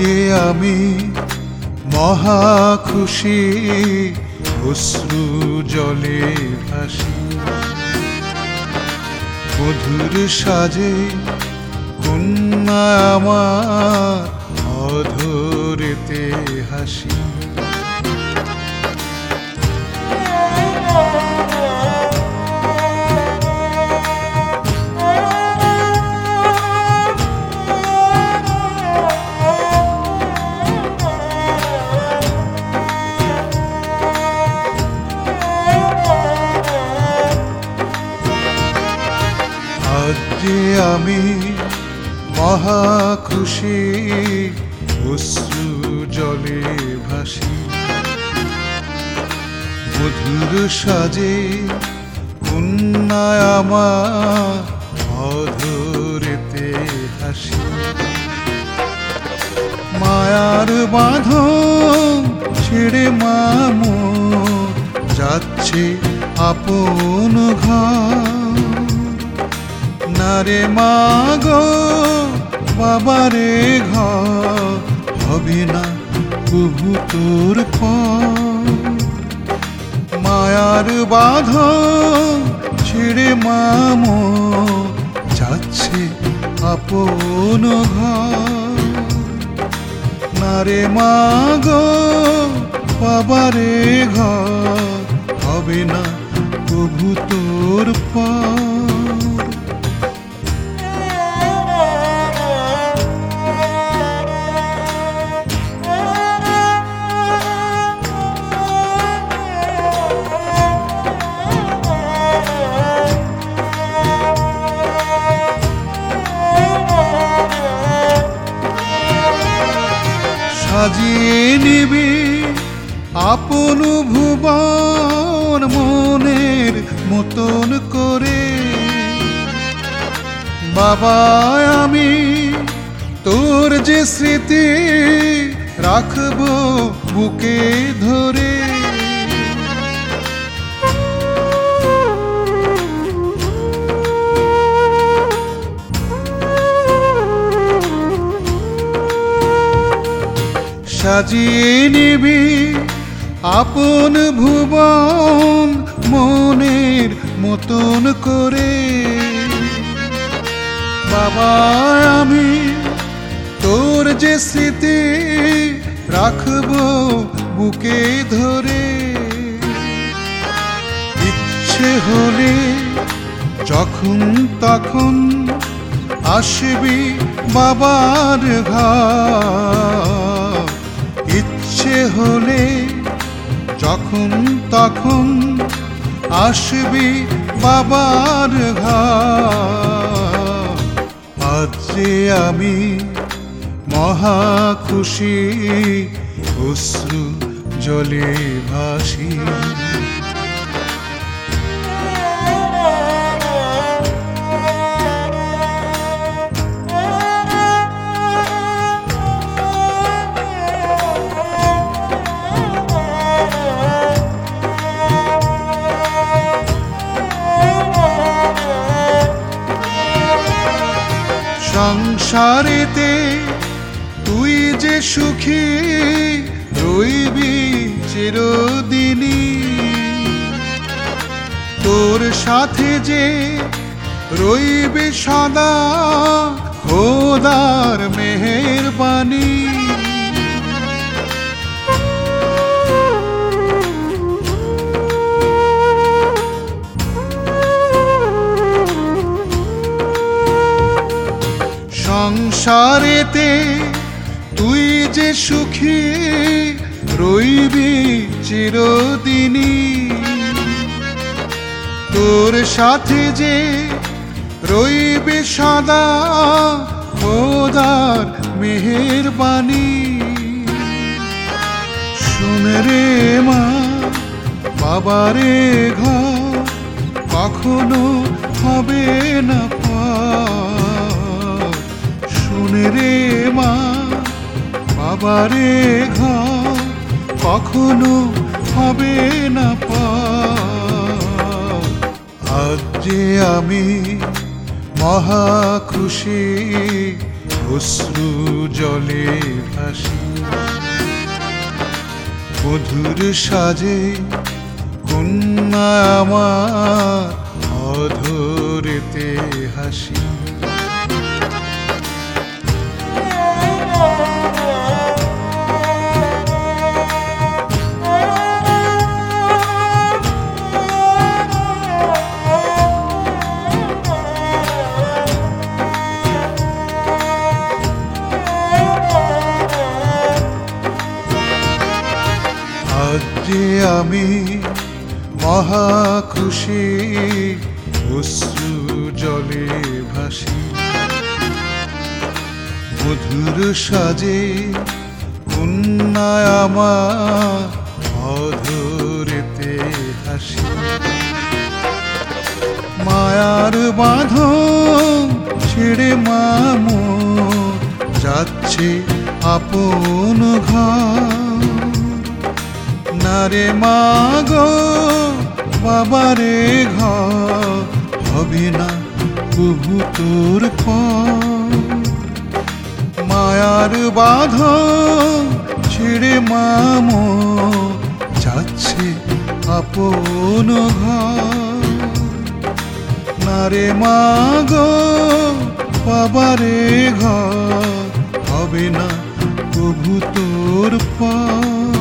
যে আমি মহা খুশি, অশ্রু জলে ভাসি। মধুর সাজে কন্যা আমার, অধরেতে হাসি। আজ যে আমি মহা খুশি, অশ্রু জলে ভাসি। মধুর সাজে কন্যা আমার, অধরেতে হাসি। মায়ার বাঁধন ছেড়ে মামো যাচ্ছে আপন ঘর। নারে মাগো বাবারে ঘর, হবে না প্রভু তোর পর। মায়ার বাঁধন ছেড়ে মামো যাচ্ছে আপন ঘর। নারে মাগো বাবারে ঘর, হবে না প্রভু তোর পর। সাজিয়ে নিবি আপন ভুবন, মনের মতন করে। বাবা আমি তোর যে স্মৃতি, রাখবো বুকে ধরে। সাজিয়ে নিবি আপন ভুবন, মনের মতন করে। বাবা আমি তোর যে স্মৃতি, রাখবো বুকে ধরে। ইচ্ছে হলে যখন তখন আসবি বাবার ঘর। ইচ্ছে হলে যখন তখন আসবি বাবার ঘর। আজ যে আমি মহা খুশি, অশ্রু জলে ভাসি। সংসারেতে তুই যে সুখী, রইবি চিরদিনই। তোর সাথে যে রইবে সদা, খোদার মেহেরবানি। সংসারেতে তুই যে সুখী, রইবি চিরদিনই। তোর সাথে যে রইবে সদা, খোদার মেহেরবানি। শুন রে মা বাবারে ঘর, কখনো হবে না পার। শুন রে মা বাবারে ঘর, কখনো হবে না পার। আজ যে আমি মহা খুশি, অশ্রু জলে ভাসি মধুর সাজে কন্যা আমার অধরেতে হাসি যে আমি মহা খুশি অশ্রু জলে ভাসি মধুর সাজে কন্যা আমার অধরেতে হাসি মায়ার বাঁধন ছেড়ে মামো যাচ্ছে আপন ঘর নারে মাগো বাবারে ঘর হবে না প্রভু তোর পর মায়ার বাঁধন ছেড়ে মামো যাচ্ছে আপন ঘর নারে মাগো বাবারে ঘর হবে না প্রভু তোর পর